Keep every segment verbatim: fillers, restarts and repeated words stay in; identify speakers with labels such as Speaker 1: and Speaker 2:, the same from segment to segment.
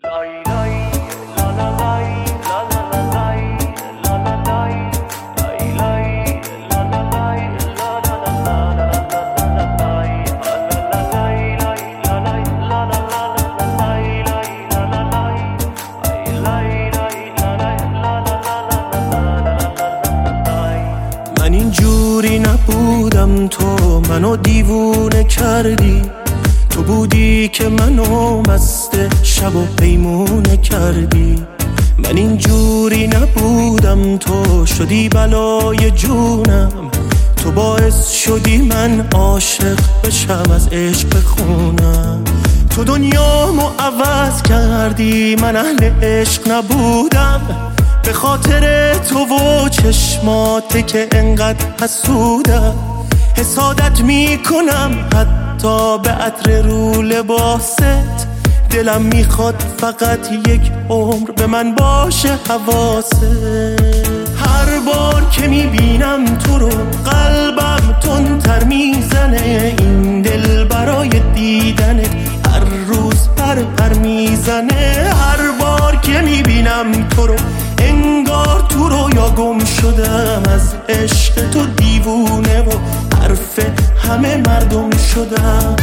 Speaker 1: من اینجوری نبودم، تو منو دیوونه کردی. تو بودی که منو مست شب و پیمونه کردی. من اینجوری نبودم، تو شدی بلای جونم. تو باعث شدی من عاشق بشم، از عشق بخونم. تو دنیامو عوض کردی، من اهل عشق نبودم. به خاطر تو و چشماته که انقدر حسودم. حسادت میکنم حتی به عطر رو لباست. دلم میخواد فقط یک عمر به من باشه حواست. هر بار که میبینم تو رو قلبم تندتر میزنه. این دل برای دیدنت هر روز پر پر میزنه. هر بار که میبینم تو رو انگار تو رویا گم شدم. از عشق تو دیوونه و حرف همه مردم شدم.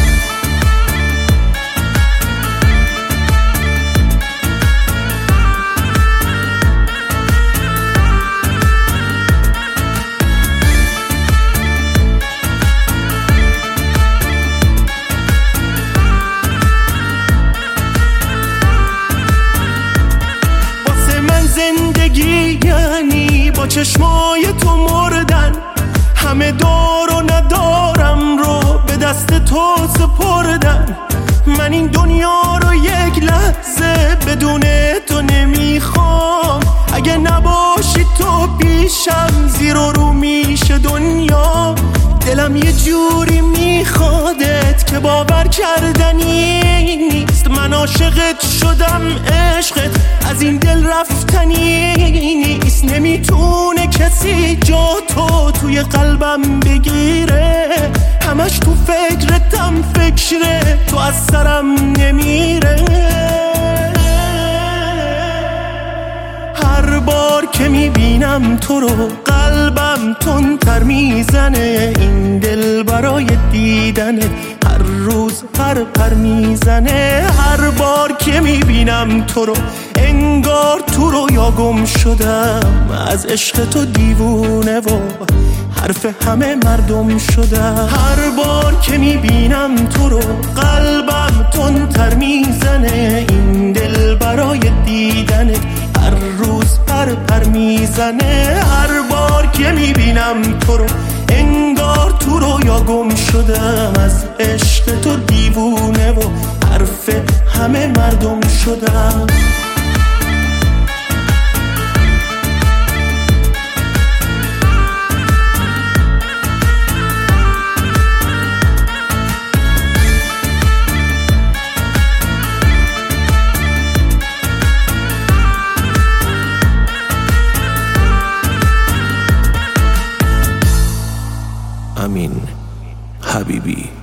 Speaker 1: زندگی یعنی با چشمای تو مردن. همه دار و ندارم رو به دست تو سپردن. من این دنیا رو یک لحظه بدون تو نمیخوام. اگه نباشی تو پیشم زیر و رو میشه دنیا. دلم یه جوری میخوادت که باور کردنی نیست. من عاشقت شدم، عشقت از این دل رفتنی نیست. نمیتونه کسی جا تو توی قلبم بگیره. همش تو فکرتم فکره، تو از سرم نمیره. هر بار که میبینم تو رو قلبم تندتر میزنه. این دل برای دیدنه هر روز پر پر میزنه. هر بار که میبینم تو رو انگار تو رویا گم شدم. از عشق تو دیوونه و حرف همه مردم شدم. هر بار که میبینم تو رو قلبم تندتر میزنه. این دل برای دیدنه هر روز پر پر میزنه. هر بار که میبینم تو رو انگار تو رویا گم شدم. از عشق تو دیوونه و حرف همه مردم شدم. امین حبیبی.